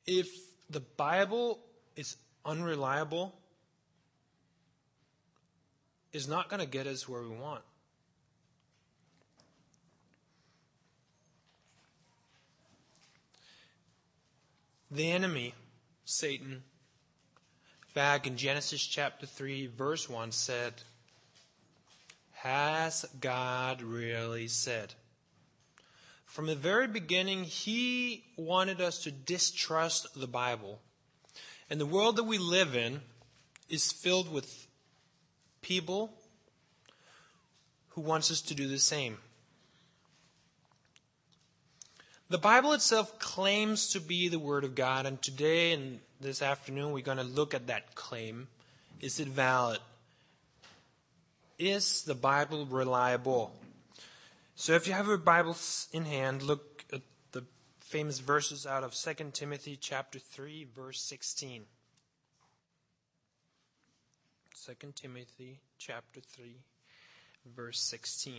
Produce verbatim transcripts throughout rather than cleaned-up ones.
if the Bible is unreliable, it's not going to get us where we want. The enemy, Satan, back in Genesis chapter three, verse one said, "Has God really said?" From the very beginning, he wanted us to distrust the Bible. And the world that we live in is filled with people who wants us to do the same. The Bible itself claims to be the Word of God, and today and this afternoon we're going to look at that claim. Is it valid? Is the Bible reliable? So if you have your Bibles in hand, look at the famous verses out of Second Timothy chapter three, verse sixteen. Second Timothy chapter three, verse sixteen.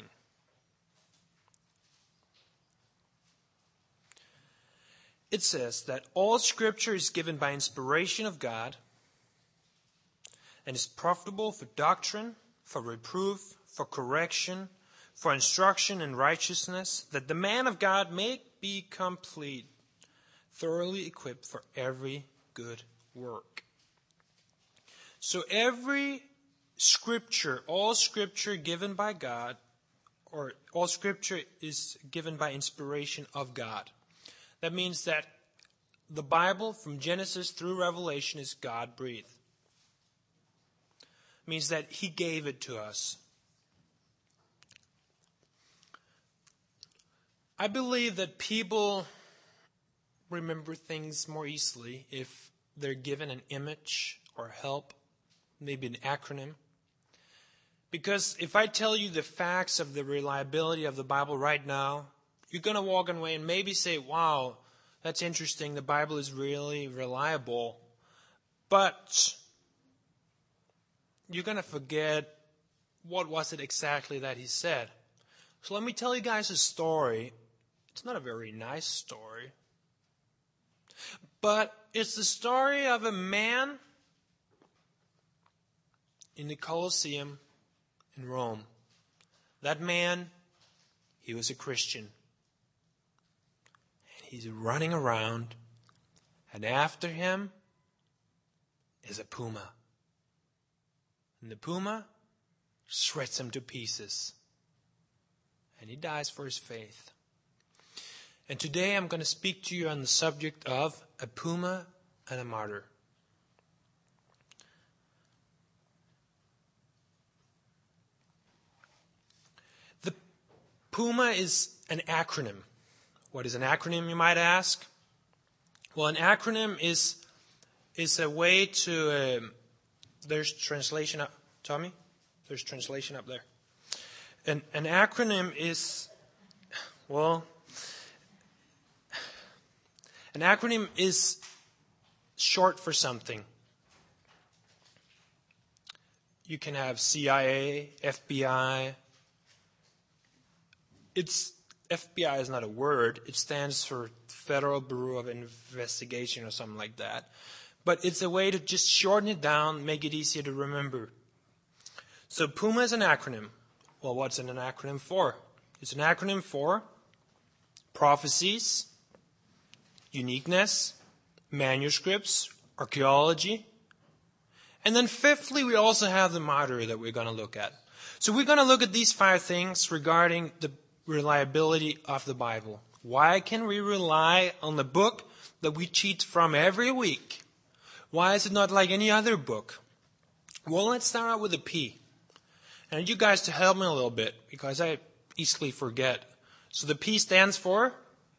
It says that all Scripture is given by inspiration of God and is profitable for doctrine, for reproof, for correction, for instruction in righteousness, that the man of God may be complete, thoroughly equipped for every good work. So every Scripture, all Scripture given by God, or all Scripture is given by inspiration of God. That means that the Bible, from Genesis through Revelation, is God-breathed. It means that He gave it to us. I believe that people remember things more easily if they're given an image or help, maybe an acronym. Because if I tell you the facts of the reliability of the Bible right now, you're going to walk away and maybe say, wow, that's interesting. The Bible is really reliable. But you're going to forget what was it exactly that he said. So let me tell you guys a story. It's not a very nice story. But it's the story of a man in the Colosseum in Rome. That man, he was a Christian. He's running around, and after him is a puma. And the puma shreds him to pieces. And he dies for his faith. And today I'm going to speak to you on the subject of a puma and a martyr. The puma is an acronym. What is an acronym, you might ask? Well, an acronym is is a way to... Um, there's translation up... Tommy? There's translation up there. An, an acronym is... Well... An acronym is short for something. You can have C I A, F B I. It's... F B I is not a word. It stands for Federal Bureau of Investigation or something like that. But it's a way to just shorten it down, make it easier to remember. So PUMA is an acronym. Well, what's it an acronym for? It's an acronym for prophecies, uniqueness, manuscripts, archaeology. And then fifthly, we also have the martyr that we're going to look at. So we're going to look at these five things regarding the reliability of the Bible. Why can we rely on the book that we cheat from every week? Why is it not like any other book? Well, let's start out with a P. And I need you guys to help me a little bit because I easily forget. So the P stands for?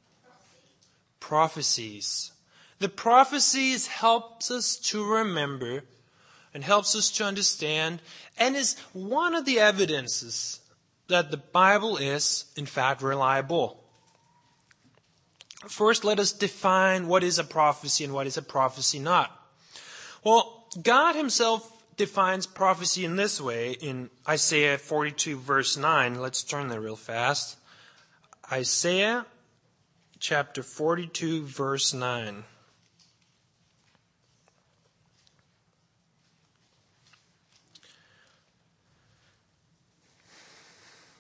Prophecies. The prophecies helps us to remember and helps us to understand and is one of the evidences that the Bible is, in fact, reliable. First, let us define what is a prophecy and what is a prophecy not. Well, God Himself defines prophecy in this way in Isaiah forty-two, verse nine. Let's turn there real fast. Isaiah chapter forty-two, verse nine.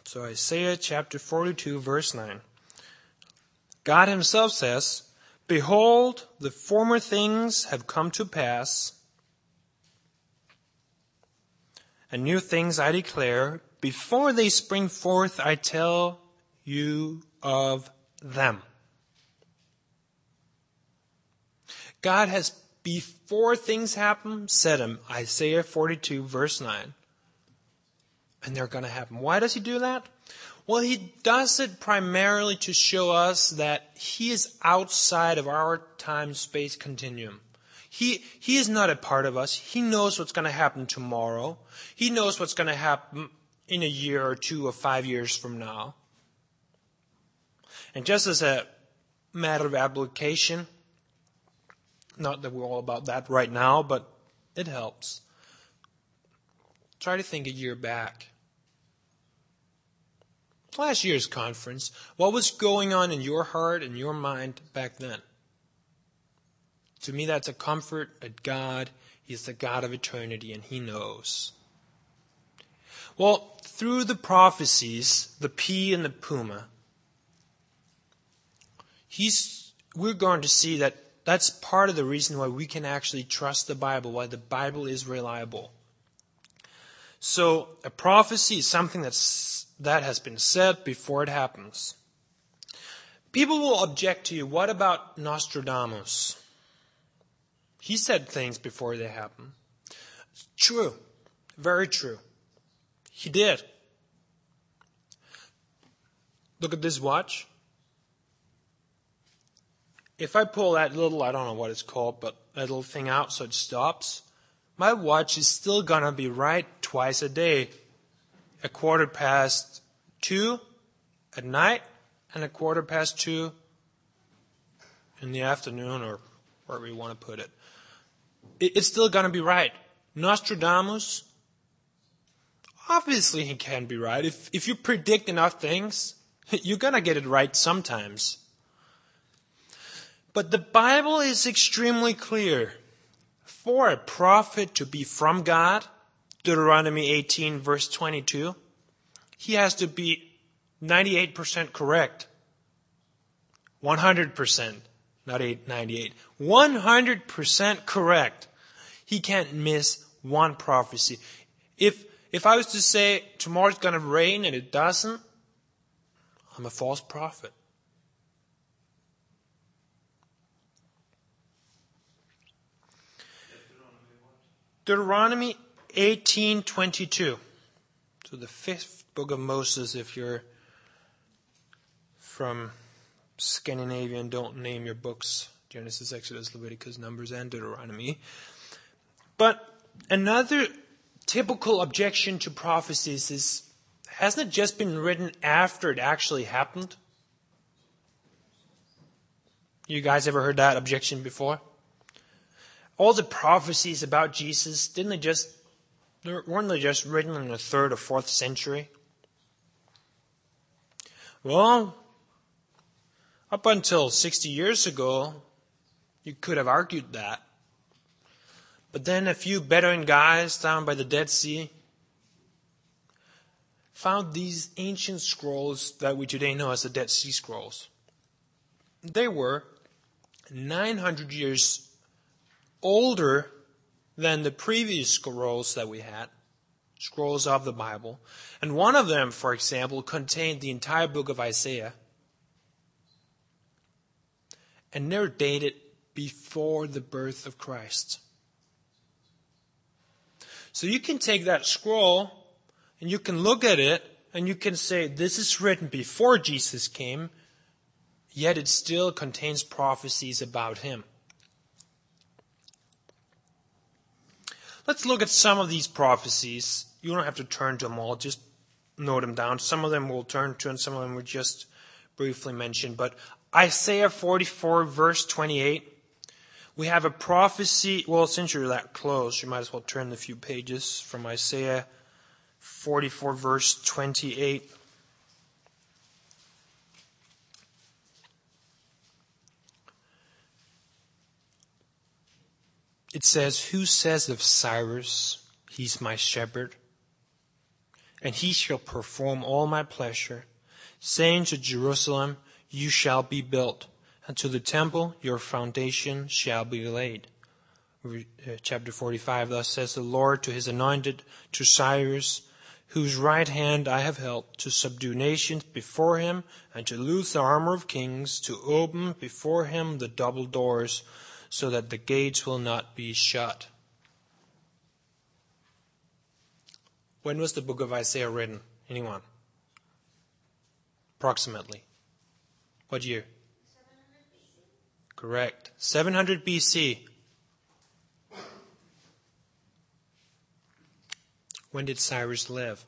So Isaiah chapter forty-two, verse nine. God himself says, "Behold, the former things have come to pass, and new things I declare. Before they spring forth, I tell you of them." God has, before things happen, said them. Isaiah forty-two, verse nine. And they're going to happen. Why does he do that? Well, he does it primarily to show us that he is outside of our time-space continuum. He, he is not a part of us. He knows what's going to happen tomorrow. He knows what's going to happen in a year or two or five years from now. And just as a matter of application, not that we're all about that right now, but it helps. Try to think a year back. Last year's conference, what was going on in your heart and your mind back then? To me, that's a comfort that God is the God of eternity and he knows. Well, through the prophecies, the P and the Puma, he's, we're going to see that that's part of the reason why we can actually trust the Bible, why the Bible is reliable. So a prophecy is something that's, that has been said before it happens. People will object to you, what about Nostradamus? He said things before they happen. True. Very true. He did. Look at this watch. If I pull that little, I don't know what it's called, but that little thing out so it stops, my watch is still going to be right twice a day. A quarter past two at night and a quarter past two in the afternoon, or wherever you want to put it. It's still going to be right. Nostradamus, obviously he can be right. If, if you predict enough things, you're going to get it right sometimes. But the Bible is extremely clear. For a prophet to be from God, Deuteronomy eighteen, verse twenty-two, he has to be ninety-eight percent correct. one hundred percent, not ninety-eight. one hundred percent correct. He can't miss one prophecy. If if I was to say tomorrow's going to rain and it doesn't, I'm a false prophet. Deuteronomy eighteen twenty-two. So the fifth book of Moses, if you're from Scandinavia and don't name your books Genesis, Exodus, Leviticus, Numbers, and Deuteronomy. But another typical objection to prophecies is, hasn't it just been written after it actually happened? You guys ever heard that objection before? All the prophecies about Jesus, didn't they just, weren't they just written in the third or fourth century? Well, up until sixty years ago, you could have argued that. But then a few Bedouin guys down by the Dead Sea found these ancient scrolls that we today know as the Dead Sea Scrolls. They were nine hundred years older than the previous scrolls that we had, scrolls of the Bible. And one of them, for example, contained the entire book of Isaiah. And they're dated before the birth of Christ. So you can take that scroll and you can look at it and you can say, this is written before Jesus came, yet it still contains prophecies about him. Let's look at some of these prophecies. You don't have to turn to them all, just note them down. Some of them we'll turn to and some of them we just briefly mentioned. But Isaiah forty-four, verse twenty-eight. We have a prophecy. Well, since you're that close, you might as well turn a few pages from Isaiah forty-four, verse twenty-eight. It says, who says of Cyrus, he's my shepherd, and he shall perform all my pleasure, saying to Jerusalem, you shall be built, and to the temple your foundation shall be laid. Chapter forty-five, thus says the Lord to his anointed, to Cyrus, whose right hand I have held, to subdue nations before him, and to loose the armor of kings, to open before him the double doors, so that the gates will not be shut. When was the book of Isaiah written? Anyone? Approximately. What year? seven hundred B C. Correct. seven hundred B C. When did Cyrus live?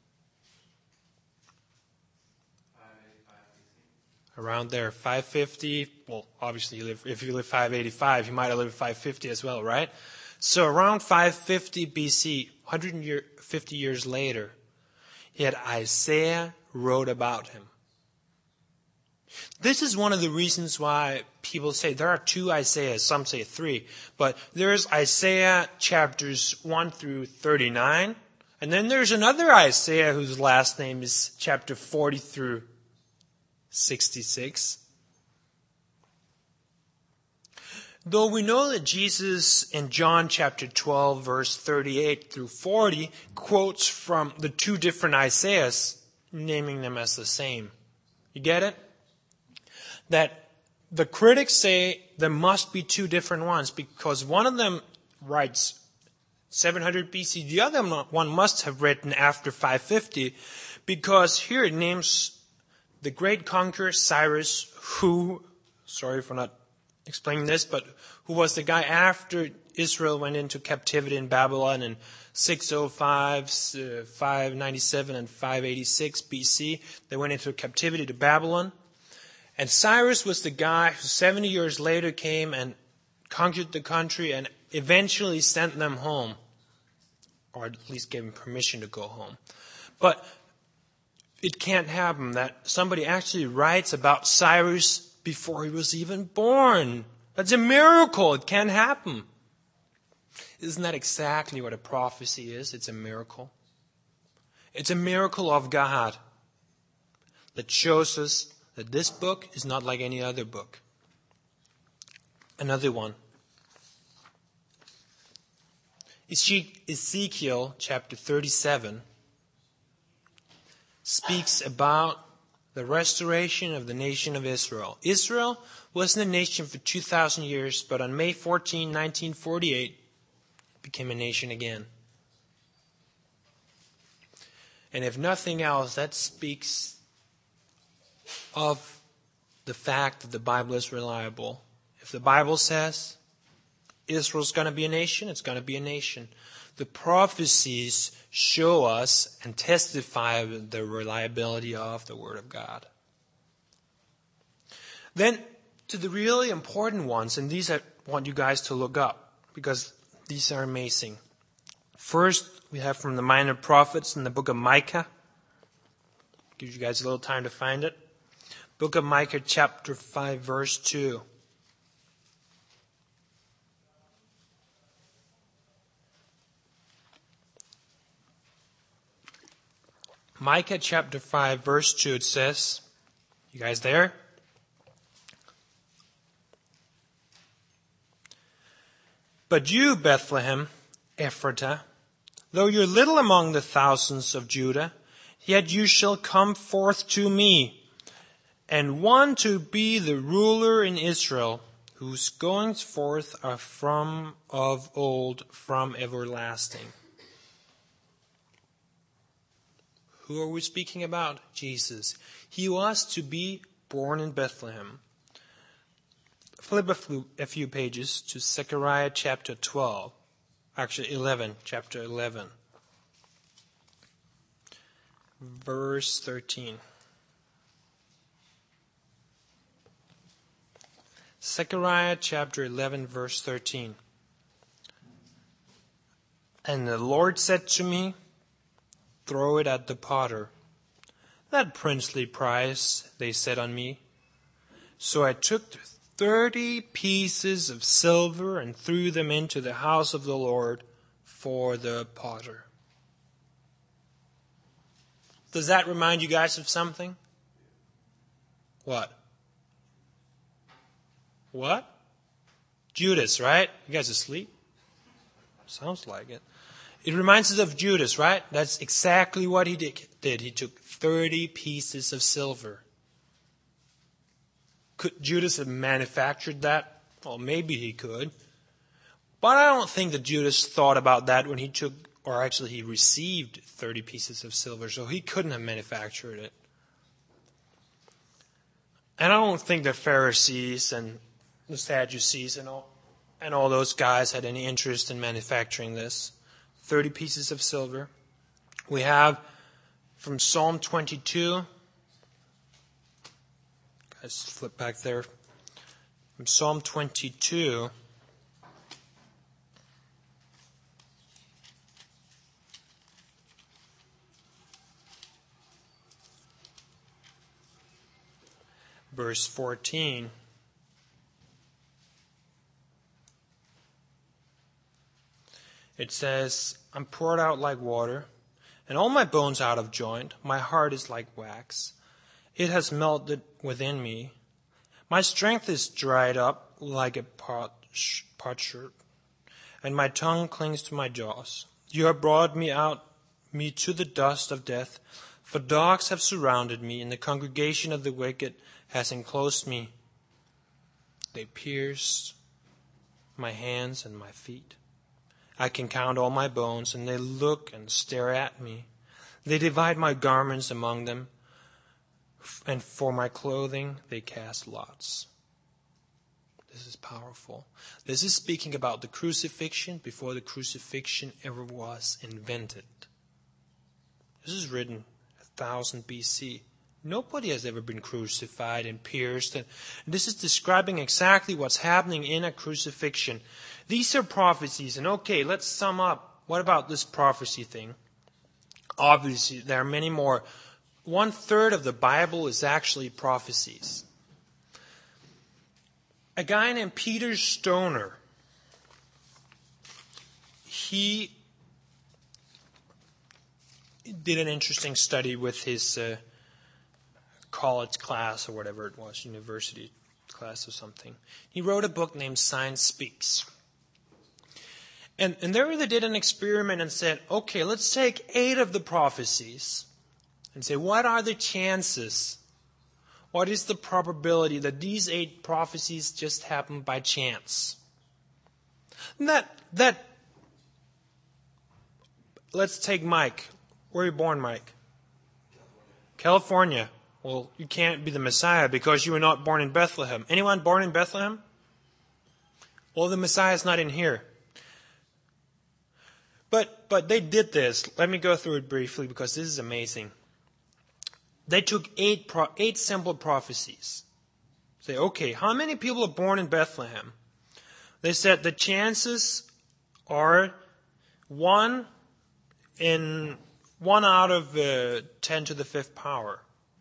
Around there, five fifty. Well, obviously, you live, if you live five eighty-five, you might have lived five fifty as well, right? So around five fifty B C, one hundred fifty years later, yet Isaiah wrote about him. This is one of the reasons why people say there are two Isaiahs, some say three, but there's Isaiah chapters one through thirty-nine, and then there's another Isaiah whose last name is chapter forty through sixty-six. Though we know that Jesus in John chapter twelve verse thirty-eight through forty quotes from the two different Isaiahs, naming them as the same. You get it? That the critics say there must be two different ones because one of them writes seven hundred B C. The other one must have written after five fifty because here it names the great conqueror Cyrus, who, sorry for not explaining this, but who was the guy after Israel went into captivity in Babylon in six oh five, five ninety-seven, and five eighty-six B C. They went into captivity to Babylon. And Cyrus was the guy who seventy years later came and conquered the country and eventually sent them home. Or at least gave them permission to go home. But it can't happen that somebody actually writes about Cyrus before he was even born. That's a miracle. It can't happen. Isn't that exactly what a prophecy is? It's a miracle. It's a miracle of God that shows us that this book is not like any other book. Another one. Ezekiel chapter thirty-seven speaks about the restoration of the nation of Israel. Israel wasn't a nation for two thousand years, but on May fourteenth, nineteen forty-eight, it became a nation again. And if nothing else, that speaks of the fact that the Bible is reliable. If the Bible says Israel's going to be a nation, it's going to be a nation. The prophecies show us and testify the reliability of the Word of God. Then, to the really important ones, and these I want you guys to look up, because these are amazing. First, we have from the minor prophets in the book of Micah. Give you guys a little time to find it. Book of Micah, chapter five, verse two. Micah chapter five, verse two, it says, you guys there? But you, Bethlehem, Ephratah, though you're little among the thousands of Judah, yet you shall come forth to me, and one to be the ruler in Israel, whose goings forth are from of old, from everlasting. Who are we speaking about? Jesus. He was to be born in Bethlehem. Flip a few, a few pages to Zechariah chapter twelve. Actually, eleven. Chapter eleven. Verse thirteen. Zechariah chapter eleven, verse thirteen. And the Lord said to me, throw it at the potter. That princely prize, they said on me. So I took thirty pieces of silver and threw them into the house of the Lord for the potter. Does that remind you guys of something? What? What? Judas, right? You guys asleep? Sounds like it. It reminds us of Judas, right? That's exactly what he did. He took thirty pieces of silver. Could Judas have manufactured that? Well, maybe he could. But I don't think that Judas thought about that when he took, or actually he received thirty pieces of silver, so he couldn't have manufactured it. And I don't think the Pharisees and the Sadducees and all, and all those guys had any interest in manufacturing this. thirty pieces of silver. We have from Psalm twenty-two. Guys, flip back there. From Psalm twenty-two. Verse fourteen. It says, I'm poured out like water, and all my bones out of joint. My heart is like wax. It has melted within me. My strength is dried up like a potsherd, and my tongue clings to my jaws. You have brought me out, me to the dust of death, for dogs have surrounded me, and the congregation of the wicked has enclosed me. They pierced my hands and my feet. I can count all my bones, and they look and stare at me. They divide my garments among them, and for my clothing they cast lots. This is powerful. This is speaking about the crucifixion before the crucifixion ever was invented. This is written one thousand B C. Nobody has ever been crucified and pierced. And this is describing exactly what's happening in a crucifixion. These are prophecies. And okay, let's sum up. What about this prophecy thing? Obviously, there are many more. One third of the Bible is actually prophecies. A guy named Peter Stoner, he did an interesting study with his uh, college class or whatever it was, university class or something. He wrote a book named Science Speaks. And, and there they did an experiment and said, okay, let's take eight of the prophecies and say, what are the chances? What is the probability that these eight prophecies just happened by chance? And that, that, let's take Mike. Where were you born, Mike? California. California. Well, you can't be the Messiah because you were not born in Bethlehem. Anyone born in Bethlehem? Well, the Messiah is not in here. But but they did this. Let me go through it briefly because this is amazing. They took eight pro, eight simple prophecies. Say, okay, how many people are born in Bethlehem? They said the chances are one in one out of uh, ten to the fifth power.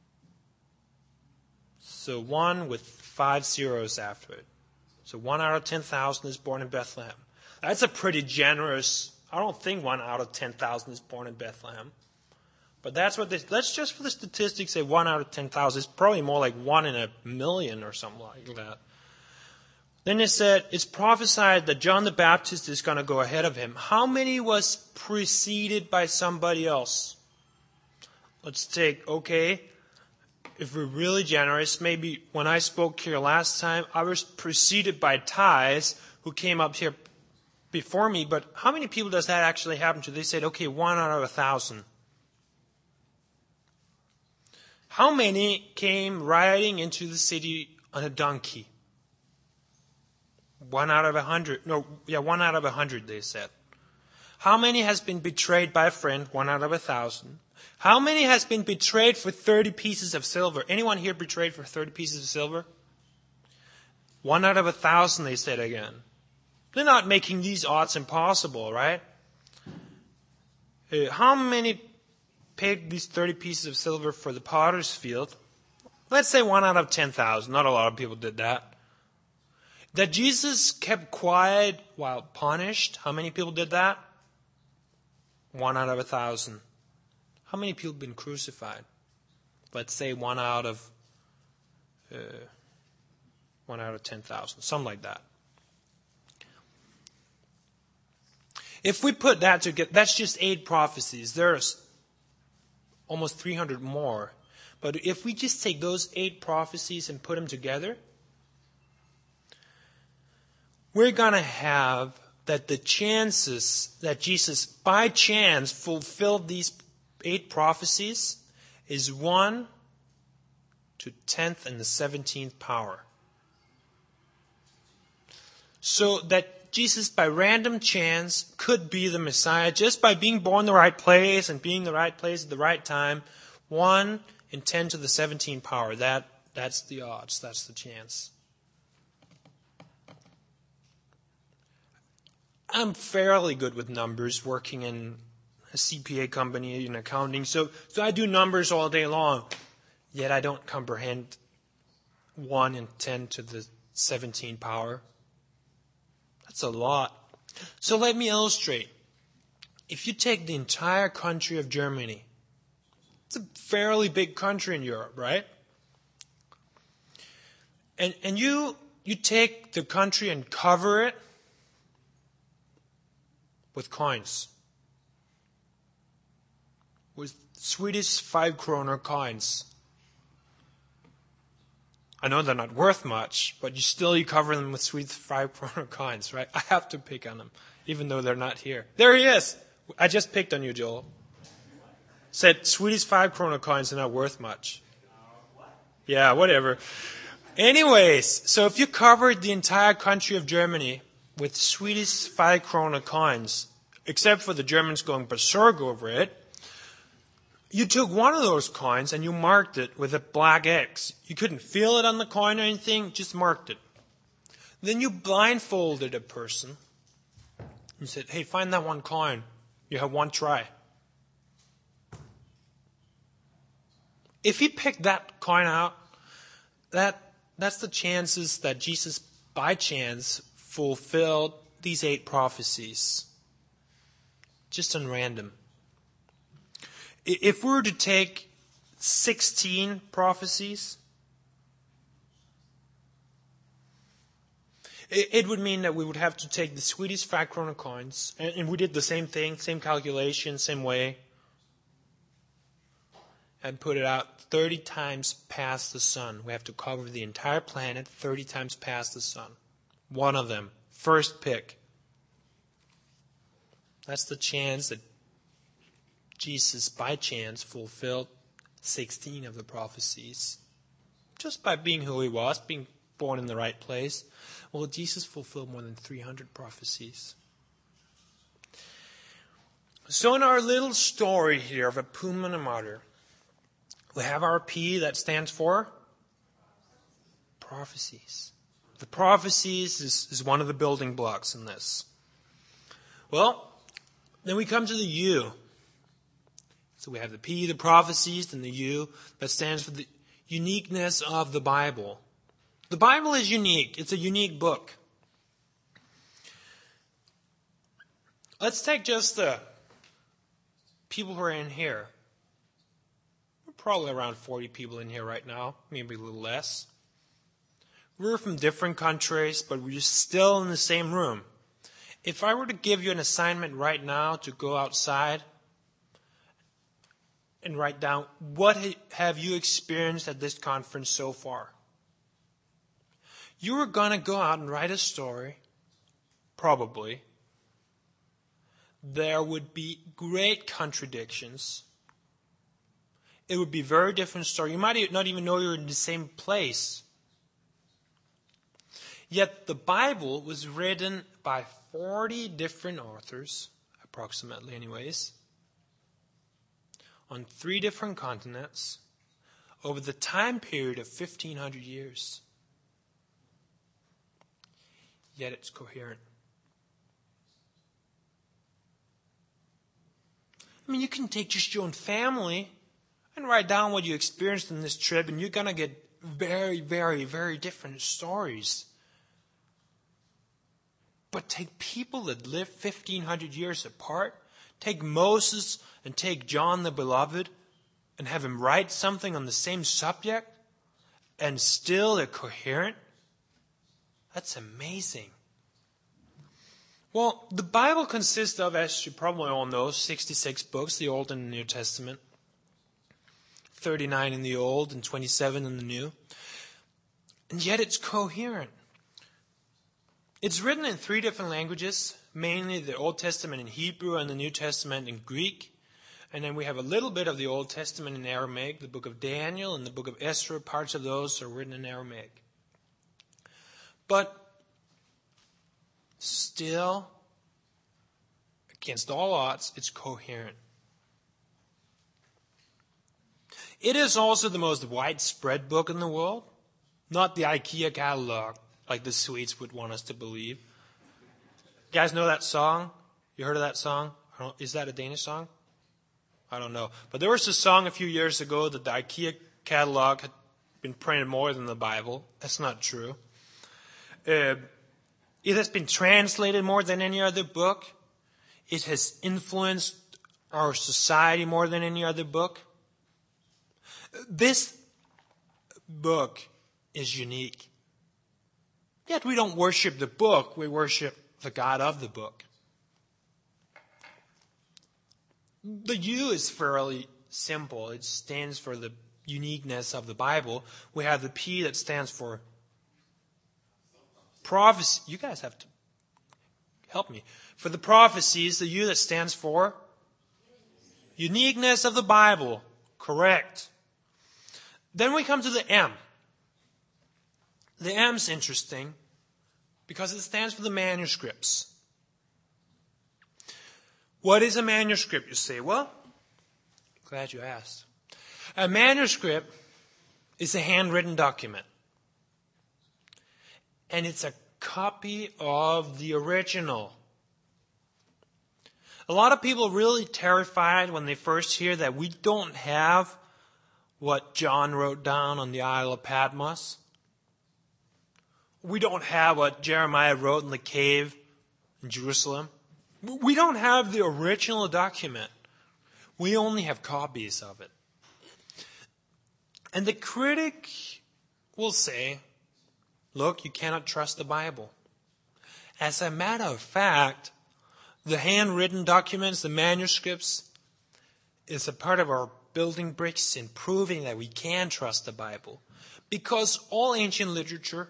So one with five zeros after it. So one out of ten thousand is born in Bethlehem. That's a pretty generous. I don't think one out of ten thousand is born in Bethlehem. But that's what they, let's just for the statistics say one out of ten thousand. It's probably more like one in a million or something like that. Then it said, it's prophesied that John the Baptist is going to go ahead of him. How many was preceded by somebody else? Let's take, okay, if we're really generous, maybe when I spoke here last time, I was preceded by Thais, who came up here before me, but how many people does that actually happen to? They said, okay, one out of a thousand. How many came riding into the city on a donkey? One out of a hundred. No, yeah, one out of a hundred, they said. How many has been betrayed by a friend? One out of a thousand. How many has been betrayed for thirty pieces of silver? Anyone here betrayed for thirty pieces of silver? One out of a thousand, they said again. They're not making these odds impossible, right? Uh, how many paid these thirty pieces of silver for the potter's field? Let's say one out of ten thousand. Not a lot of people did that. That Jesus kept quiet while punished. How many people did that? One out of a thousand. How many people have been crucified? Let's say one out of uh, one out of ten thousand, something like that. If we put that together, that's just eight prophecies. There's almost three hundred more. But if we just take those eight prophecies and put them together, we're going to have that the chances that Jesus by chance fulfilled these eight prophecies is one to tenth and the seventeenth power. So that Jesus by random chance could be the Messiah just by being born in the right place and being in the right place at the right time. One in ten to the seventeenth power. That, that's the odds. That's the chance. I'm fairly good with numbers, working in a C P A company in accounting. So, so I do numbers all day long. Yet I don't comprehend one in ten to the seventeenth power. That's a lot. So let me illustrate. If you take the entire country of Germany, it's a fairly big country in Europe, right? And and you you take the country and cover it with coins. With Swedish five kroner coins. I know they're not worth much, but you still you cover them with Swedish five kroner coins, right? I have to pick on them, even though they're not here. There he is! I just picked on you, Joel. Said Swedish five kroner coins are not worth much. Yeah, whatever. Anyways, so if you covered the entire country of Germany with Swedish five kroner coins, except for the Germans going berserk over it, you took one of those coins and you marked it with a black X. You couldn't feel it on the coin or anything, just marked it. Then you blindfolded a person. You said, hey, find that one coin. You have one try. If he picked that coin out, that that's the chances that Jesus, by chance, fulfilled these eight prophecies. Just on random. If we were to take sixteen prophecies, it would mean that we would have to take the Swedish five kroner coins, and we did the same thing, same calculation, same way, and put it out thirty times past the sun. We have to cover the entire planet thirty times past the sun. One of them, first pick. That's the chance that Jesus, by chance, fulfilled sixteen of the prophecies. Just by being who he was, being born in the right place. Well, Jesus fulfilled more than three hundred prophecies. So in our little story here of a puma and a martyr, we have our P that stands for prophecies. The prophecies is, is one of the building blocks in this. Well, then we come to the U. So we have the P, the prophecies, and the U that stands for the uniqueness of the Bible. The Bible is unique. It's a unique book. Let's take just the people who are in here. We're probably around forty people in here right now, maybe a little less. We're from different countries, but we're still in the same room. If I were to give you an assignment right now to go outside and write down, what have you experienced at this conference so far? You are going to go out and write a story, probably. There would be great contradictions. It would be a very different story. You might not even know you're in the same place. Yet the Bible was written by forty different authors, approximately anyways, on three different continents over the time period of fifteen hundred years. Yet it's coherent. I mean, you can take just your own family and write down what you experienced in this trip, and you're going to get very, very, very different stories. But take people that live fifteen hundred years apart, take Moses and take John the Beloved and have him write something on the same subject and still they're coherent? That's amazing. Well, the Bible consists of, as you probably all know, sixty-six books, the Old and the New Testament. thirty-nine in the Old and twenty-seven in the New. And yet it's coherent. It's written in three different languages, mainly the Old Testament in Hebrew and the New Testament in Greek. And then we have a little bit of the Old Testament in Aramaic, the book of Daniel and the book of Ezra. Parts of those are written in Aramaic. But still, against all odds, it's coherent. It is also the most widespread book in the world. Not the IKEA catalog, like the Swedes would want us to believe. You guys know that song? You heard of that song? Is that a Danish song? I don't know. But there was a song a few years ago that the IKEA catalog had been printed more than the Bible. That's not true. Uh, it has been translated more than any other book. It has influenced our society more than any other book. This book is unique. Yet we don't worship the book, we worship the God of the book. The U is fairly simple. It stands for the uniqueness of the Bible. We have the P that stands for prophecy. You guys have to help me. For the prophecies, the U that stands for uniqueness of the Bible. Correct. Then we come to the M. The M's interesting because it stands for the manuscripts. What is a manuscript, you say? Well, glad you asked. A manuscript is a handwritten document. And it's a copy of the original. A lot of people are really terrified when they first hear that we don't have what John wrote down on the Isle of Patmos. We don't have what Jeremiah wrote in the cave in Jerusalem. We don't have the original document. We only have copies of it. And the critic will say, look, you cannot trust the Bible. As a matter of fact, the handwritten documents, the manuscripts, is a part of our building bricks in proving that we can trust the Bible. Because all ancient literature,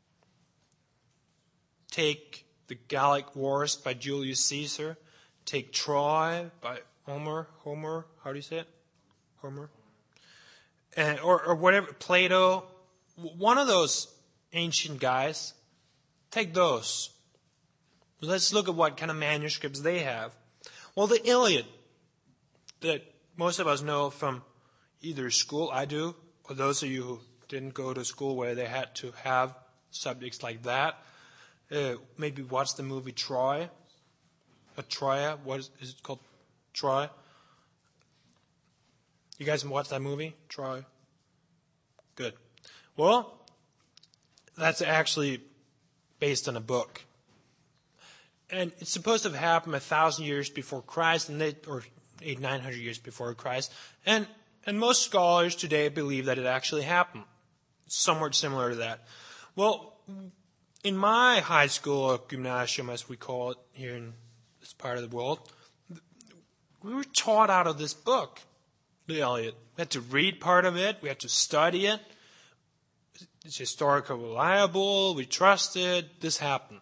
take the Gallic Wars by Julius Caesar, take Troy by Homer, Homer, how do you say it? Homer? And, or, or whatever, Plato, one of those ancient guys, take those. Let's look at what kind of manuscripts they have. Well, the Iliad, that most of us know from either school, I do, or those of you who didn't go to school where they had to have subjects like that, uh, maybe watch the movie Troy, or Troya, what is, is it called? Troy? You guys watch that movie, Troy? Good. Well, that's actually based on a book. And it's supposed to have happened a thousand years before Christ, and they, or eight, nine hundred years before Christ. And and most scholars today believe that it actually happened. It's somewhat similar to that. Well, in my high school, or gymnasium as we call it here in this part of the world, we were taught out of this book, the Iliad. We had to read part of it. We had to study it. It's historically reliable. We trust it. This happened.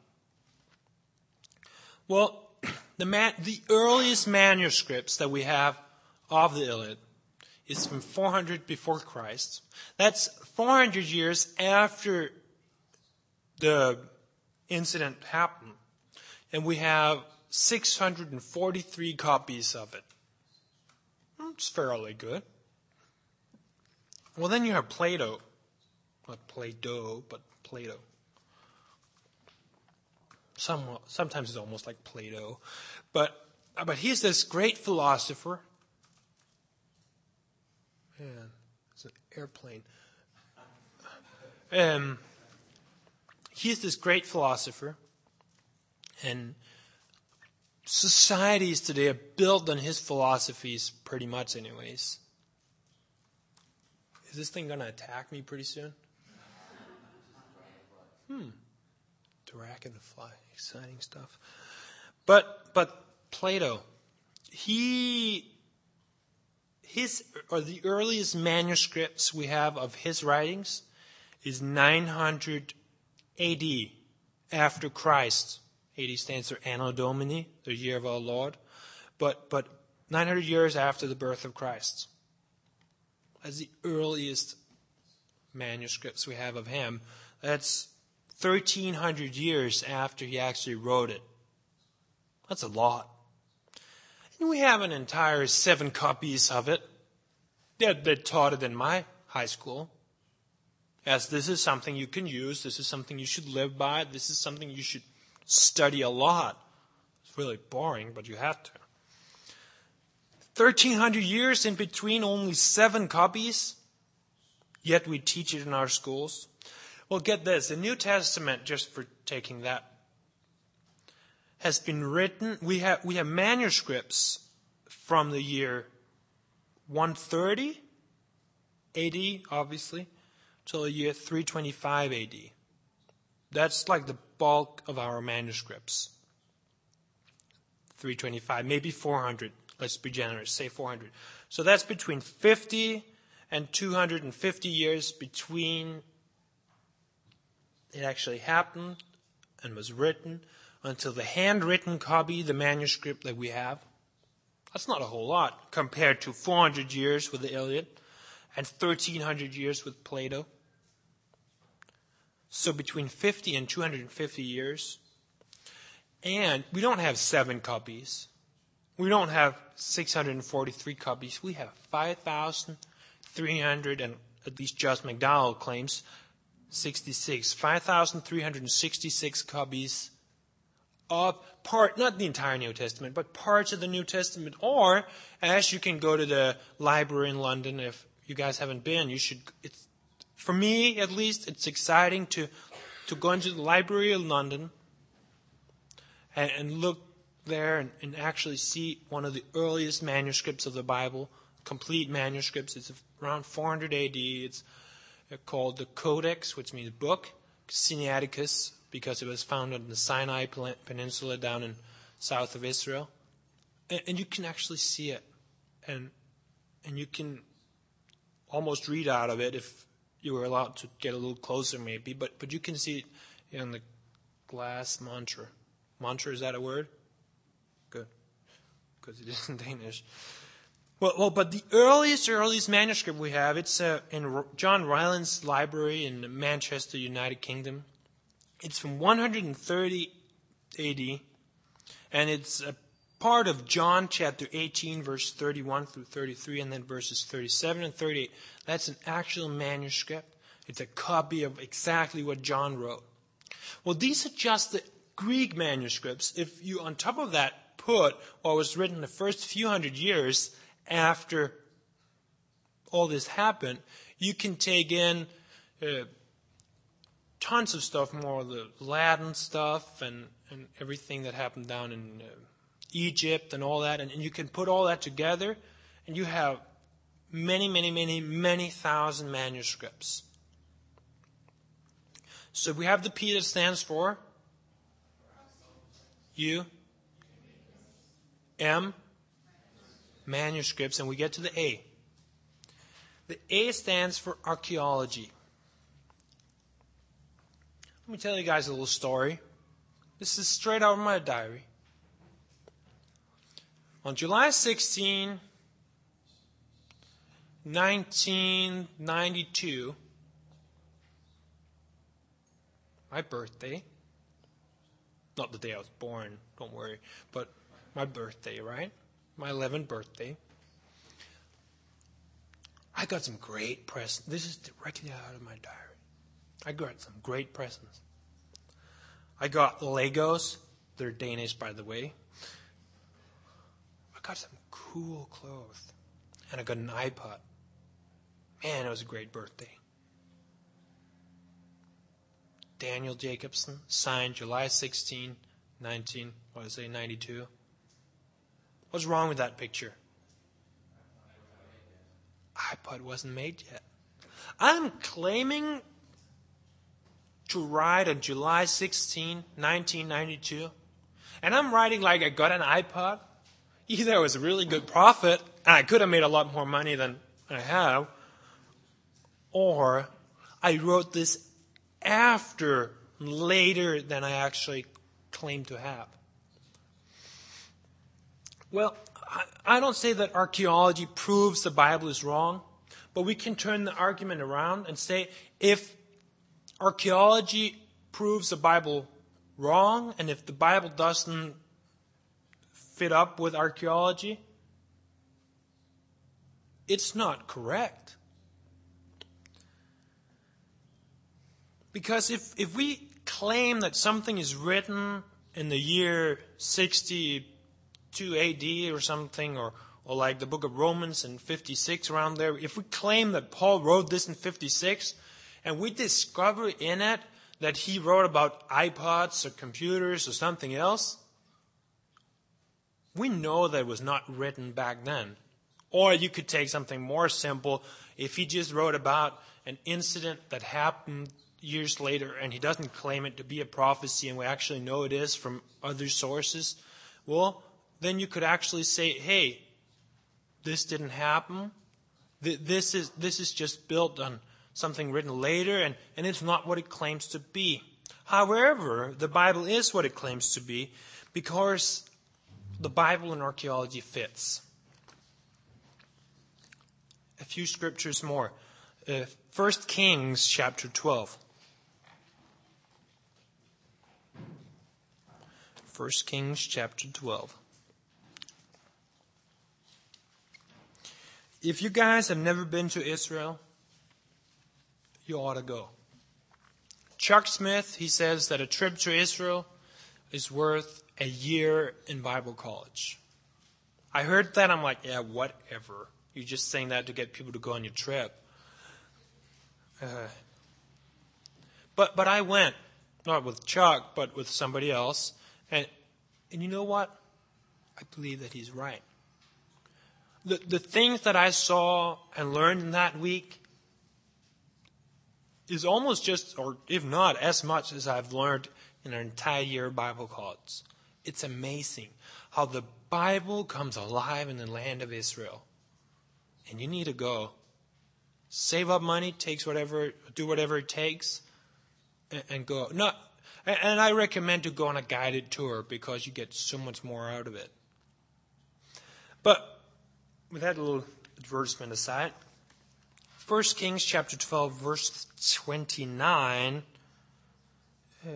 Well, the man, the earliest manuscripts that we have of the Iliad is from four hundred before Christ. That's four hundred years after the incident happened. And we have six hundred forty-three copies of it. It's fairly good. Well, then you have Plato. Not Plato, but Plato. Somewhat, sometimes it's almost like Plato. But, but he's this great philosopher. Man, it's an airplane. Um, he's this great philosopher. And societies today are built on his philosophies pretty much anyways. Is this thing going to attack me pretty soon? Hmm. Dragonfly. Exciting stuff. But but Plato, he his or the earliest manuscripts we have of his writings is nine hundred A D after Christ. A D stands for Anno Domini, the year of our Lord. But but nine hundred years after the birth of Christ. That's the earliest manuscripts we have of him. That's thirteen hundred years after he actually wrote it. That's a lot. And we have an entire seven copies of it. They, they taught it in my high school. As this is something you can use. This is something you should live by. This is something you should study a lot. It's really boring, but you have to. thirteen hundred years in between, only seven copies. Yet we teach it in our schools. Well, get this. The New Testament, just for taking that, has been written. We have we have manuscripts from the year one thirty A D, obviously, till the year three twenty-five A D. That's like the bulk of our manuscripts. three twenty-five, maybe four hundred. Let's be generous, say four hundred. So that's between fifty and two hundred fifty years between it actually happened and was written until the handwritten copy, the manuscript that we have. That's not a whole lot compared to four hundred years with the Iliad and thirteen hundred years with Plato. So between fifty and two hundred fifty years. And we don't have seven copies. We don't have six hundred forty-three copies. We have five thousand three hundred, and at least Josh McDowell claims, sixty-six. five thousand three hundred sixty-six copies of part, not the entire New Testament, but parts of the New Testament. Or, as you can go to the library in London, if you guys haven't been, you should. It's, for me, at least, it's exciting to, to go into the library in London and, and look there and, and actually see one of the earliest manuscripts of the Bible, complete manuscripts. It's around four hundred A D. It's called the Codex, which means book, Sinaiticus, because it was found on the Sinai Peninsula down in south of Israel. And, and you can actually see it. And and you can almost read out of it if you were allowed to get a little closer maybe. But, but you can see it in the glass montre. Montre, is that a word? Good. Because it is in Danish. Well, well, but the earliest, earliest manuscript we have, it's uh, in John Ryland's library in Manchester, United Kingdom. It's from one hundred thirty A D, and it's a part of John chapter eighteen, verse thirty-one through thirty-three, and then verses thirty-seven and thirty-eight. That's an actual manuscript. It's a copy of exactly what John wrote. Well, these are just the Greek manuscripts. If you, on top of that, put what was written the first few hundred years after all this happened, you can take in uh, tons of stuff, more of the Latin stuff and, and everything that happened down in uh, Egypt and all that, and, and you can put all that together, and you have many, many, many, many thousand manuscripts. So we have the P that stands for U, M, manuscripts, and we get to the A. The A stands for archaeology. Let me tell you guys a little story. This is straight out of my diary. On July sixteenth, nineteen ninety-two, my birthday, not the day I was born, don't worry, but my birthday, right? My eleventh birthday. I got some great presents. This is directly out of my diary. I got some great presents. I got Legos. They're Danish, by the way. I got some cool clothes. And I got an iPod. Man, it was a great birthday. Daniel Jacobson, signed July sixteenth, nineteen, what did I say, ninety-two. What's wrong with that picture? iPod wasn't made yet. I'm claiming to write on July sixteenth, nineteen ninety-two. And I'm writing like I got an iPod. Either I was a really good prophet, and I could have made a lot more money than I have, or I wrote this after, later than I actually claimed to have. Well, I, I don't say that archaeology proves the Bible is wrong, but we can turn the argument around and say if archaeology proves the Bible wrong, and if the Bible doesn't fit up with archaeology, it's not correct. Because if, if we claim that something is written in the year sixty-two A D or something, or, or like the book of Romans in fifty-six, around there, if we claim that Paul wrote this in fifty-six, and we discover in it that he wrote about iPods or computers or something else, we know that it was not written back then. Or you could take something more simple. If he just wrote about an incident that happened years later and he doesn't claim it to be a prophecy and we actually know it is from other sources, well, then you could actually say, hey, this didn't happen. This is, this is just built on something written later, and, and it's not what it claims to be. However, the Bible is what it claims to be because the Bible and archaeology fits. A few scriptures more. Uh, First Kings chapter twelve. First Kings chapter twelve. If you guys have never been to Israel, you ought to go. Chuck Smith, he says that a trip to Israel is worth a year in Bible college. I heard that, I'm like, yeah, whatever. You're just saying that to get people to go on your trip. Uh, but but I went, not with Chuck, but with somebody else. And and you know what? I believe that he's right. The the things that I saw and learned in that week is almost just, or if not, as much as I've learned in an entire year of Bible college. It's amazing how the Bible comes alive in the land of Israel. And you need to go. Save up money, takes whatever, do whatever it takes, and, and go. No, and I recommend to go on a guided tour because you get so much more out of it. But with that little advertisement aside, First Kings chapter twelve, verse twenty-nine. Uh,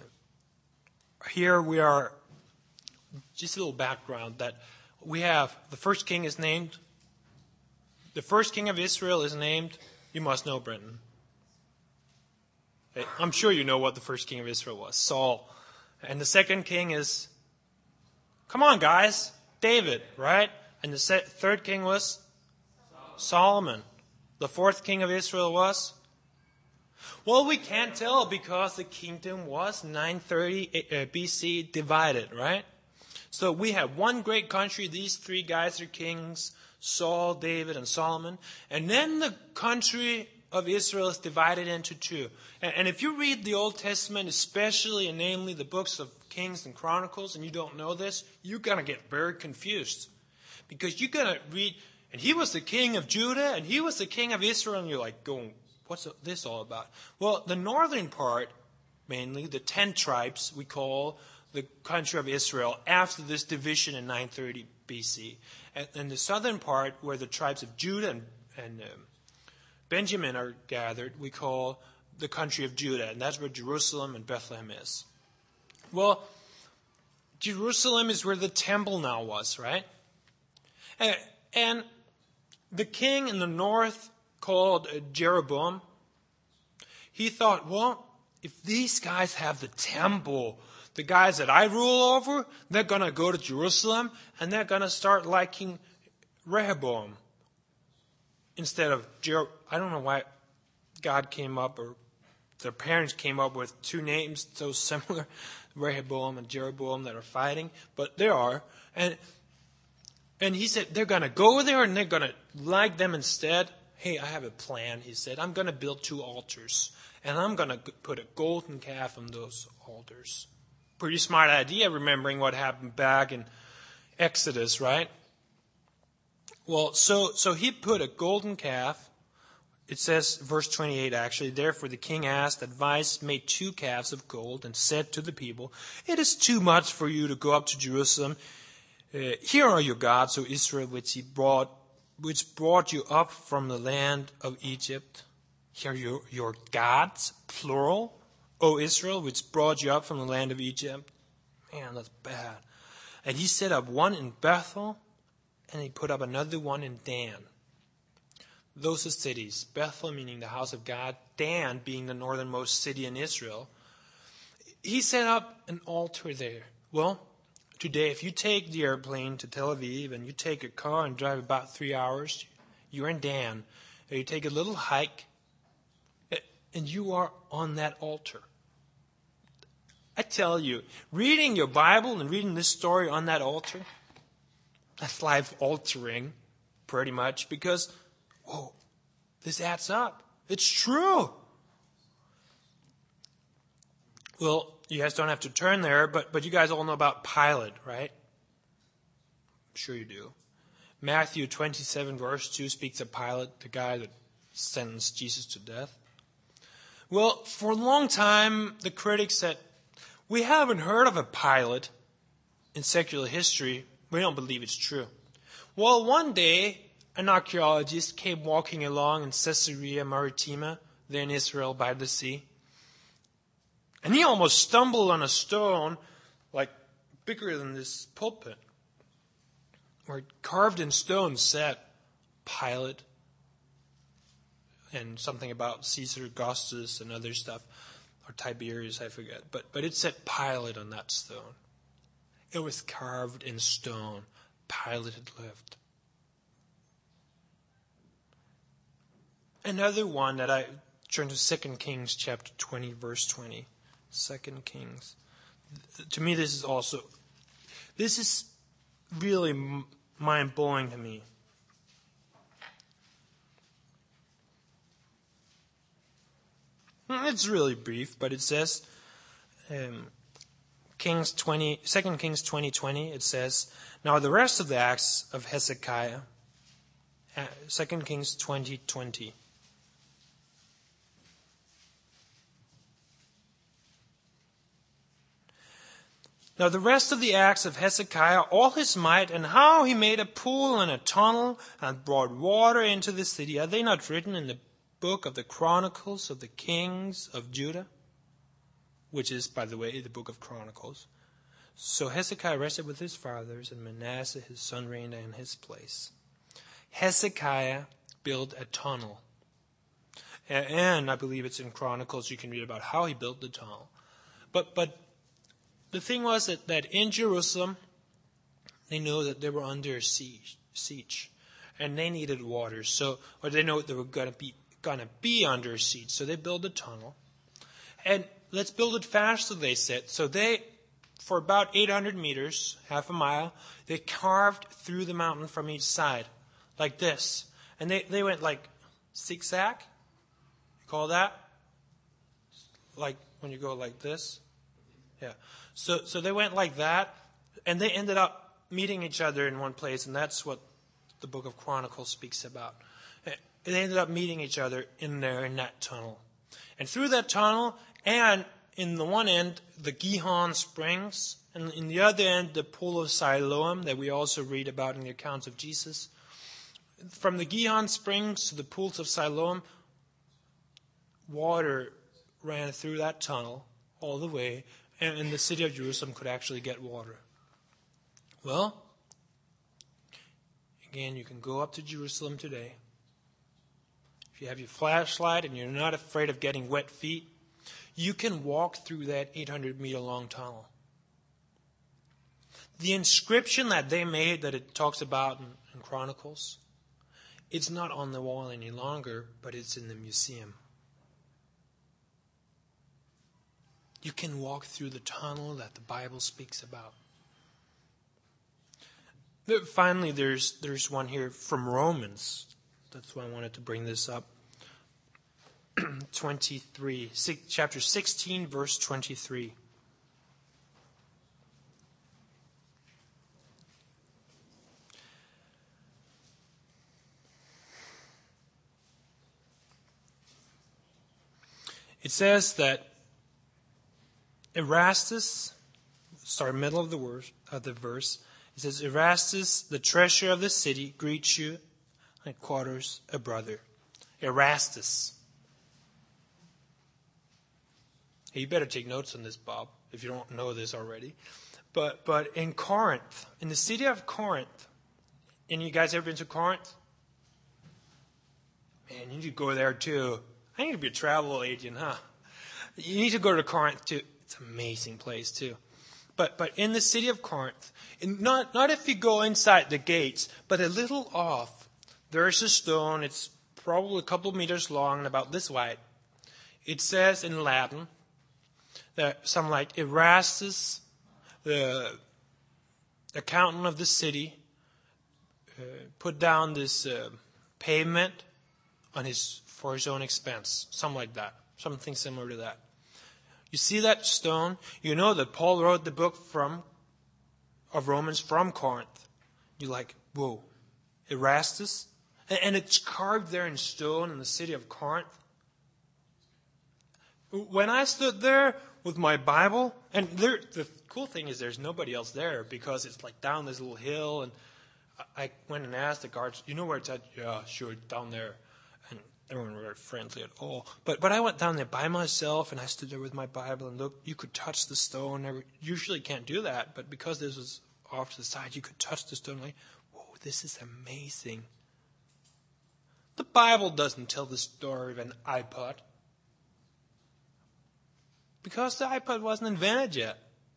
here we are, just a little background, that we have, the first king is named, the first king of Israel is named, you must know, Brenton. I'm sure you know what the first king of Israel was, Saul. And the second king is, come on guys, David, right? And the se- third king was Solomon. The fourth king of Israel was? Well, we can't tell because the kingdom was nine thirty B C divided, right? So we have one great country. These three guys are kings, Saul, David, and Solomon. And then the country of Israel is divided into two. And, and if you read the Old Testament, especially and namely the books of Kings and Chronicles, and you don't know this, you're going to get very confused. Because you're going to read, and he was the king of Judah, and he was the king of Israel, and you're like going, what's this all about? Well, the northern part, mainly, the ten tribes, we call the country of Israel after this division in nine thirty B C. And, and the southern part, where the tribes of Judah and, and um, Benjamin are gathered, we call the country of Judah. And that's where Jerusalem and Bethlehem is. Well, Jerusalem is where the temple now was, right? And, and the king in the north, called Jeroboam, he thought, well, if these guys have the temple, the guys that I rule over, they're going to go to Jerusalem and they're going to start liking Rehoboam instead of Jeroboam. I don't know why God came up, or their parents came up with two names so similar, Rehoboam and Jeroboam, that are fighting, but there are. And And he said, they're going to go there and they're going to like them instead. Hey, I have a plan, he said. I'm going to build two altars. And I'm going to put a golden calf on those altars. Pretty smart idea, remembering what happened back in Exodus, right? Well, so so he put a golden calf. It says, verse twenty-eight actually, therefore the king asked advice, made two calves of gold, and said to the people, it is too much for you to go up to Jerusalem. Uh, here are your gods, O Israel, which he brought, which brought you up from the land of Egypt. Here are your, your gods, plural, O Israel, which brought you up from the land of Egypt. Man, that's bad. And he set up one in Bethel, and he put up another one in Dan. Those are cities. Bethel meaning the house of God, Dan being the northernmost city in Israel. He set up an altar there. Well, today, if you take the airplane to Tel Aviv and you take a car and drive about three hours, you're in Dan. And you take a little hike, and you are on that altar. I tell you, reading your Bible and reading this story on that altar, that's life altering, pretty much, because, whoa, this adds up. It's true. Well, you guys don't have to turn there, but, but you guys all know about Pilate, right? I'm sure you do. Matthew twenty-seven, verse two speaks of Pilate, the guy that sentenced Jesus to death. Well, for a long time, the critics said, we haven't heard of a Pilate in secular history. We don't believe it's true. Well, one day, an archaeologist came walking along in Caesarea Maritima, there in Israel by the sea. And he almost stumbled on a stone, like bigger than this pulpit, where carved in stone said Pilate and something about Caesar Augustus and other stuff, or Tiberius, I forget. But, but it said Pilate on that stone. It was carved in stone. Pilate had lived. Another one that I turn to Second Kings chapter twenty, verse twenty. Second Kings. To me, this is also, this is really mind-blowing to me. It's really brief, but it says, um, Kings twenty, Second Kings twenty twenty. It says, now the rest of the acts of Hezekiah, uh, Second Kings twenty twenty. Now the rest of the acts of Hezekiah, all his might, and how he made a pool and a tunnel and brought water into the city, are they not written in the book of the Chronicles of the Kings of Judah? Which is, by the way, the book of Chronicles. So Hezekiah rested with his fathers, and Manasseh his son reigned in his place. Hezekiah built a tunnel. And I believe it's in Chronicles, you can read about how he built the tunnel. But but the thing was that, that in Jerusalem, they knew that they were under siege, siege, and they needed water. So, or they know they were going to be going to be under siege. So they built a tunnel, and let's build it faster, they said. So they, for about eight hundred meters, half a mile, they carved through the mountain from each side, like this, and they they went like zigzag. You call that? Like when you go like this. Yeah. So so they went like that, and they ended up meeting each other in one place, and that's what the book of Chronicles speaks about. They ended up meeting each other in there in that tunnel. And through that tunnel, and in the one end, the Gihon Springs, and in the other end, the pool of Siloam that we also read about in the accounts of Jesus. From the Gihon Springs to the pools of Siloam, water ran through that tunnel all the way, and the city of Jerusalem could actually get water. Well, again, you can go up to Jerusalem today. If you have your flashlight and you're not afraid of getting wet feet, you can walk through that eight hundred meter long tunnel. The inscription that they made that it talks about in, in Chronicles, it's not on the wall any longer, but it's in the museum. You can walk through the tunnel that the Bible speaks about. Finally, there's there's one here from Romans. That's why I wanted to bring this up. twenty-three, six, chapter sixteen, verse twenty-three. It says that Erastus, sorry, middle of the verse, of the verse, it says, Erastus, the treasurer of the city, greets you at quarters, a brother. Erastus. Hey, you better take notes on this, Bob, if you don't know this already. But but in Corinth, in the city of Corinth, and you guys ever been to Corinth? Man, you need to go there too. I need to be a travel agent, huh? You need to go to Corinth too. It's an amazing place too. But but in the city of Corinth, in not not if you go inside the gates, but a little off, there's a stone. It's probably a couple of meters long and about this wide. It says in Latin that something like Erastus, the accountant of the city, uh, put down this uh, pavement on his for his own expense, something like that, something similar to that. You see that stone? You know that Paul wrote the book from of Romans from Corinth. You're like, whoa, Erastus? And, and it's carved there in stone in the city of Corinth. When I stood there with my Bible, and there, the cool thing is there's nobody else there because it's like down this little hill, and I went and asked the guards, you know where it's at? Yeah, sure, down there. And they weren't very friendly at all. But but I went down there by myself, and I stood there with my Bible and looked. You could touch the stone. You usually can't do that, but because this was off to the side, you could touch the stone. Like, whoa, this is amazing. The Bible doesn't tell the story of an iPod because the iPod wasn't invented yet.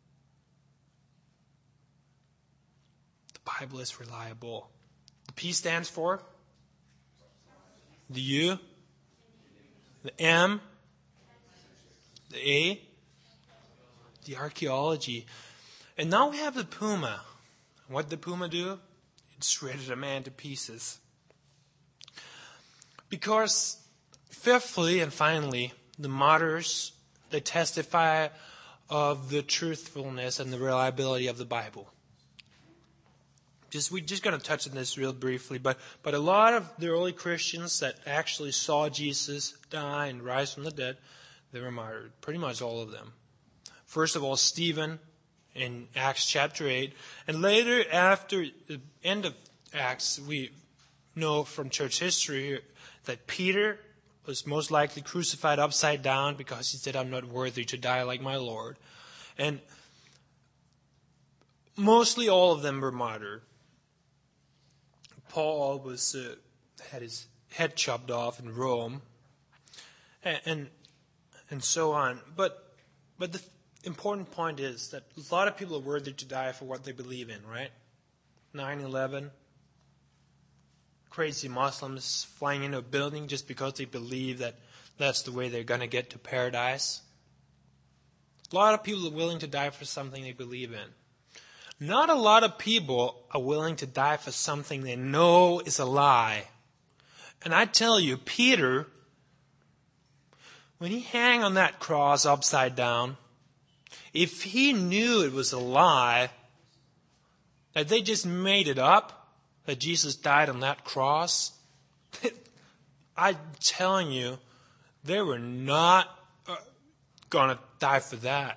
The Bible is reliable. The P stands for the U, the M, the A, the archaeology. And now we have the Puma. What did the Puma do? It shredded a man to pieces. Because, fifthly and finally, the martyrs, they testify of the truthfulness and the reliability of the Bible. Just we're just going to touch on this real briefly, but but a lot of the early Christians that actually saw Jesus die and rise from the dead, they were martyred. Pretty much all of them. First of all, Stephen in Acts chapter eight, and later after the end of Acts, we know from church history that Peter was most likely crucified upside down because he said, "I'm not worthy to die like my Lord," and mostly all of them were martyred. Paul was uh, had his head chopped off in Rome, and, and and so on. But but the important point is that a lot of people are worthy to die for what they believe in, right? nine eleven, crazy Muslims flying into a building just because they believe that that's the way they're going to get to paradise. A lot of people are willing to die for something they believe in. Not a lot of people are willing to die for something they know is a lie. And I tell you, Peter, when he hung on that cross upside down, if he knew it was a lie, that they just made it up, that Jesus died on that cross, I'm telling you, they were not uh, going to die for that.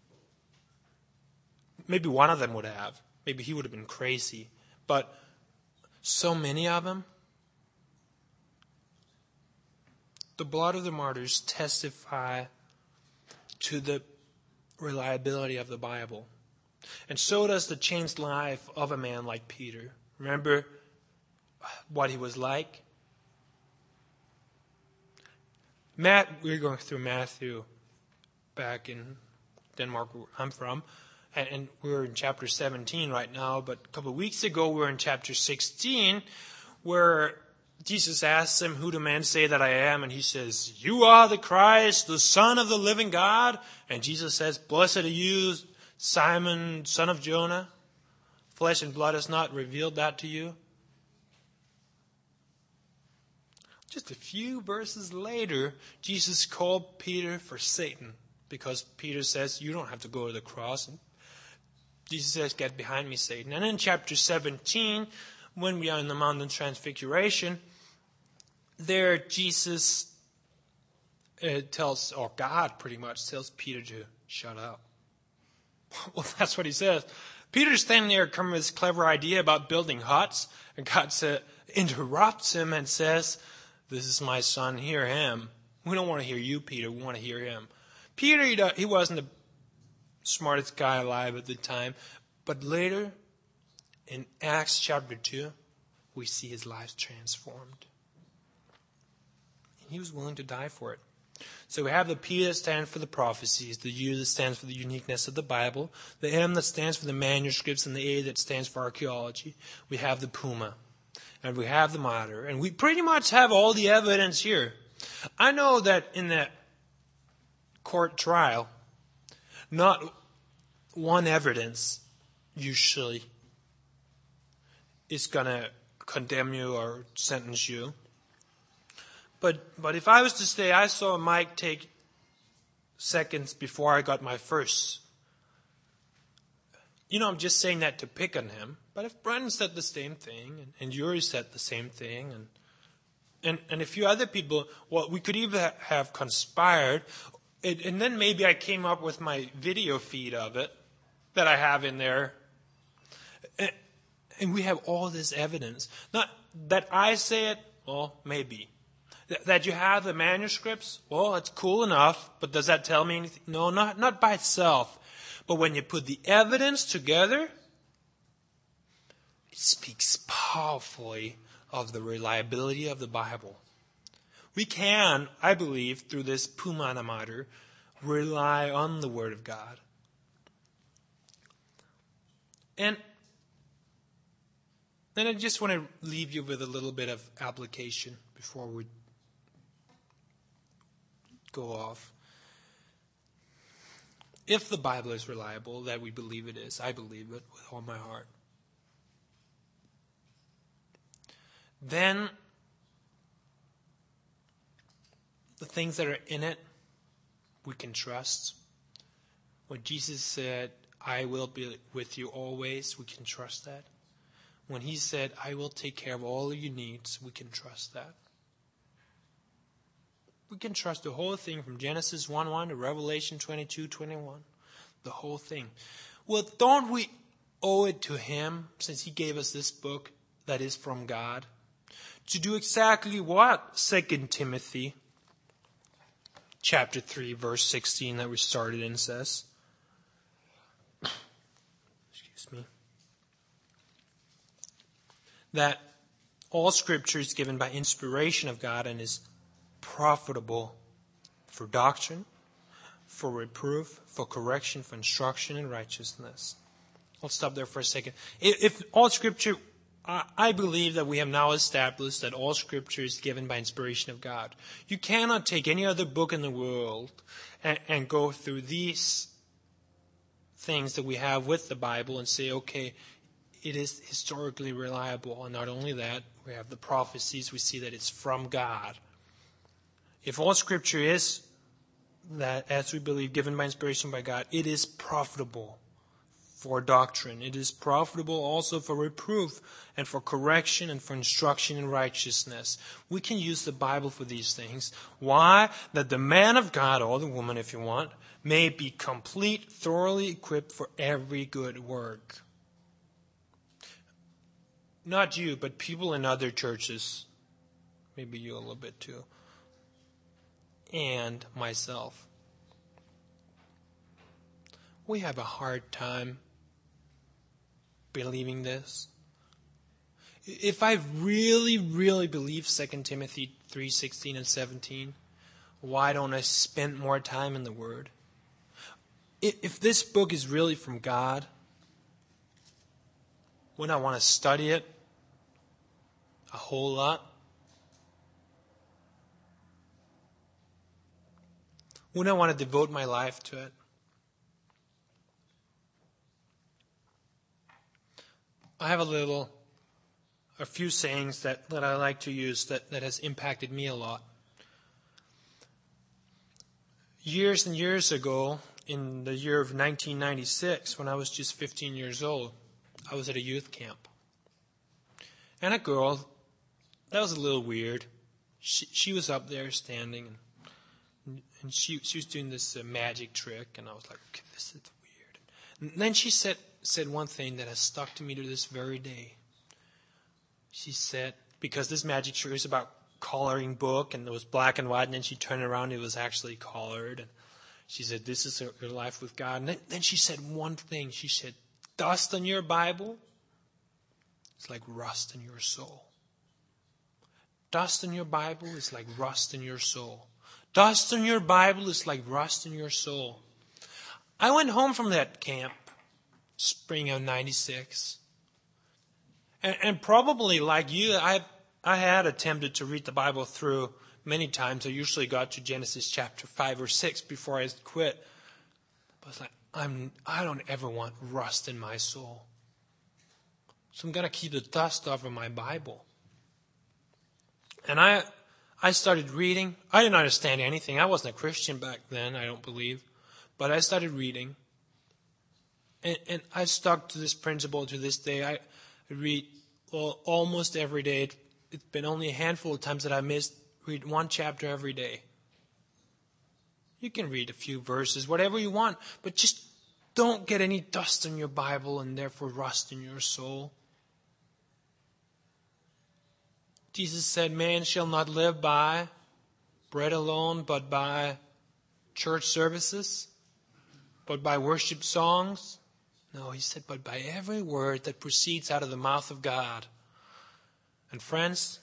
Maybe one of them would have. Maybe he would have been crazy. But so many of them, the blood of the martyrs testify to the reliability of the Bible. And so does the changed life of a man like Peter. Remember what he was like? Matt, we're going through Matthew back in Denmark, where I'm from. And we're in chapter seventeen right now, but a couple of weeks ago we were in chapter sixteen, where Jesus asks him, "Who do men say that I am?" And he says, "You are the Christ, the Son of the living God." And Jesus says, "Blessed are you, Simon, son of Jonah, flesh and blood has not revealed that to you? Just a few verses later, Jesus called Peter for Satan, because Peter says, you don't have to go to the cross. And Jesus says, get behind me, Satan. And in chapter seventeen, when we are in the Mount of Transfiguration, there Jesus uh, tells, or God pretty much tells Peter to shut up. Well, that's what he says. Peter's standing there coming with this clever idea about building huts, and God said, interrupts him and says, this is my son, hear him. We don't want to hear you, Peter. We want to hear him. Peter, he, he wasn't the smartest guy alive at the time. But later, in Acts chapter two, we see his life transformed. And he was willing to die for it. So we have the P that stands for the prophecies, the U that stands for the uniqueness of the Bible, the M that stands for the manuscripts, and the A that stands for archaeology. We have the Puma. And we have the martyr. And we pretty much have all the evidence here. I know that in that court trial, not one evidence usually is going to condemn you or sentence you. But but if I was to say I saw Mike take seconds before I got my first, you know, I'm just saying that to pick on him. But if Brendan said the same thing, and, and Yuri said the same thing, and, and and a few other people, well, we could even have conspired, it, and then maybe I came up with my video feed of it that I have in there, and, and we have all this evidence. Not that I say it, well, maybe. Th- that you have the manuscripts, well, it's cool enough, but does that tell me anything? No, not not by itself. But when you put the evidence together, it speaks powerfully of the reliability of the Bible. We can, I believe, through this Puma Mater, rely on the Word of God. And then I just want to leave you with a little bit of application before we go off. If the Bible is reliable, that we believe it is, I believe it with all my heart, then the things that are in it, we can trust. When Jesus said, I will be with you always, we can trust that. When he said, I will take care of all of your needs, we can trust that. We can trust the whole thing from Genesis one one to Revelation twenty-two twenty-one. The whole thing. Well, don't we owe it to him, since he gave us this book that is from God, to do exactly what Second Timothy chapter three, verse sixteen that we started in says? Excuse me. That all Scripture is given by inspiration of God and is profitable for doctrine, for reproof, for correction, for instruction in righteousness. I'll stop there for a second. If, if all Scripture, I, I believe that we have now established that all Scripture is given by inspiration of God. You cannot take any other book in the world and, and go through these things that we have with the Bible and say, okay, it is historically reliable. And not only that, we have the prophecies. We see that it's from God. If all Scripture is that, as we believe, given by inspiration by God, it is profitable for doctrine. It is profitable also for reproof and for correction and for instruction in righteousness. We can use the Bible for these things. Why? That the man of God, or the woman if you want, may be complete, thoroughly equipped for every good work. Not you, but people in other churches. Maybe you a little bit too. And myself. We have a hard time believing this. If I really, really believe Second Timothy three sixteen and seventeen, why don't I spend more time in the Word? If this book is really from God, wouldn't I want to study it a whole lot? Wouldn't I want to devote my life to it? I have a little, a few sayings that, that I like to use that, that has impacted me a lot. Years and years ago, in the year of nineteen ninety-six, when I was just fifteen years old, I was at a youth camp. And a girl, that was a little weird. She, she was up there standing, and, and she, she was doing this uh, magic trick, and I was like, okay, this is weird. And then she said, said one thing that has stuck to me to this very day. She said, because this magic trick was about coloring book, and it was black and white, and then she turned around, it was actually colored. And she said, this is your life with God. And then, then she said one thing. She said, dust on your Bible, it's like rust in your soul. Dust in your Bible is like rust in your soul. Dust in your Bible is like rust in your soul. I went home from that camp, spring of ninety-six. And, and probably like you, I I had attempted to read the Bible through many times. I usually got to Genesis chapter five or six before I quit. But it's like, I'm, I don't ever want rust in my soul. So I'm going to keep the dust off of my Bible. And I I started reading. I didn't understand anything. I wasn't a Christian back then, I don't believe. But I started reading. And, and I've stuck to this principle to this day. I read well, almost every day. It, it's been only a handful of times that I missed read one chapter every day. You can read a few verses, whatever you want, but just don't get any dust in your Bible and therefore rust in your soul. Jesus said, man shall not live by bread alone, but by church services, but by worship songs. No, he said, but by every word that proceeds out of the mouth of God. And friends,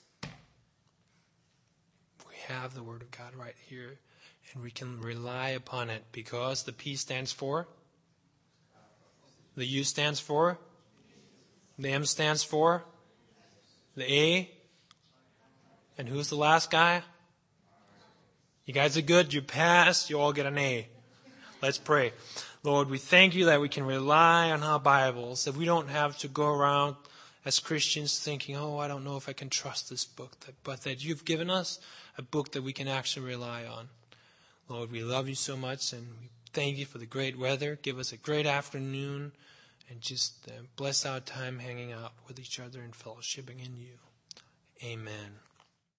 we have the Word of God right here, and we can rely upon it because the P stands for, the U stands for, the M stands for, the A, and who's the last guy? You guys are good. You passed. You all get an A. Let's pray. Lord, we thank you that we can rely on our Bibles, that we don't have to go around as Christians thinking, oh, I don't know if I can trust this book, but that you've given us a book that we can actually rely on. Lord, we love you so much, and we thank you for the great weather. Give us a great afternoon, and just uh, bless our time hanging out with each other and fellowshipping in you. Amen.